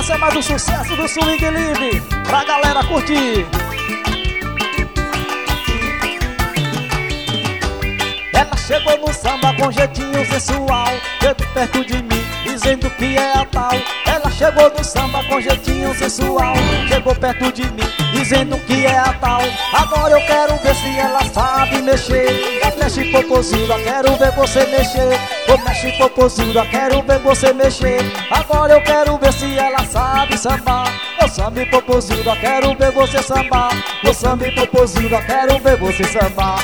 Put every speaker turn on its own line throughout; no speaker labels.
Esse é mais um sucesso do Swing Livre pra galera curtir. Ela chegou no samba com jeitinho sensual, chegou perto de mim, dizendo que é a tal. Ela chegou no samba com jeitinho sensual, chegou perto de mim, dizendo que é a tal. Agora eu quero ver se ela sabe mexer. Mexe popozuda, quero ver você mexer. Mexe popozuda, quero ver você mexer. Agora eu quero ver se ela sabe sambar. Ô samba popozuda, quero ver você sambar. Ô samba popozuda, quero ver você sambar.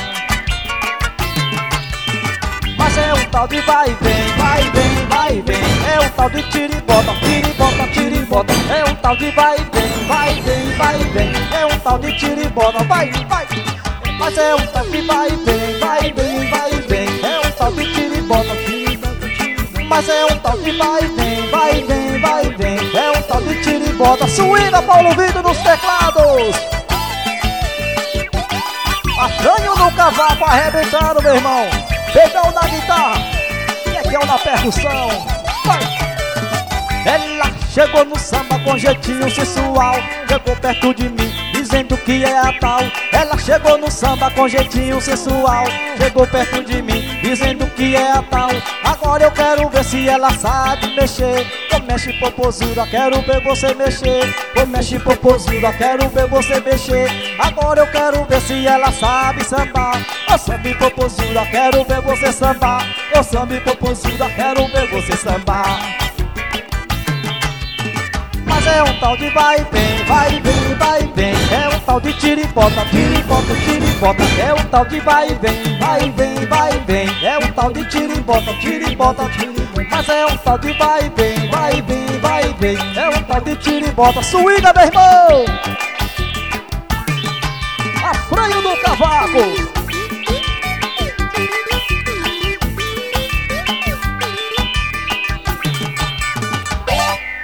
Mas é um tal de vai e vem, vai e vem, vai e vem. É um tal de tiribota, tiribota, tiribota. É um tal de vai e vem, vai e vem, vai e vem. É um tal de tiribota, vai, vai. Mas é um tal de vai e vem, vai e vem, vai e vem. É um tal de tiribota, tiribota, tiribota. Mas é um tal de vai e vem, vai e vem, vai e vem. É um tal de tiribota. Swinga Paulo Vitor nos teclados. Afranho no cavaco arrebentando, meu irmão. Pedal na guitarra, Kekel na percussão. Vai. Ela chegou no samba com jeitinho sensual, chegou perto de mim, dizendo que é a tal. Ela chegou no samba com jeitinho sensual, chegou perto de mim, dizendo que é a tal. Agora eu quero ver se ela sabe mexer. Ô mexe popozuda, quero ver você mexer. Ô mexe popozuda, quero ver você mexer. Agora eu quero ver se ela sabe sambar. Ô samba popozuda, quero ver você sambar. Ô samba popozuda, quero ver você sambar. Mas é um tal de vai e vem, vai e vem, vai e vem. É um tal de tiribota, tiribota, tiribota. É um tal de vai e vem, vai e vem, vai e vem. É um tal de tiribota, tiribota, tiribota. Mas é um tal de vai e vem, vai e vem, vai e vem. É um tal de tiribota. Swinga, meu irmão!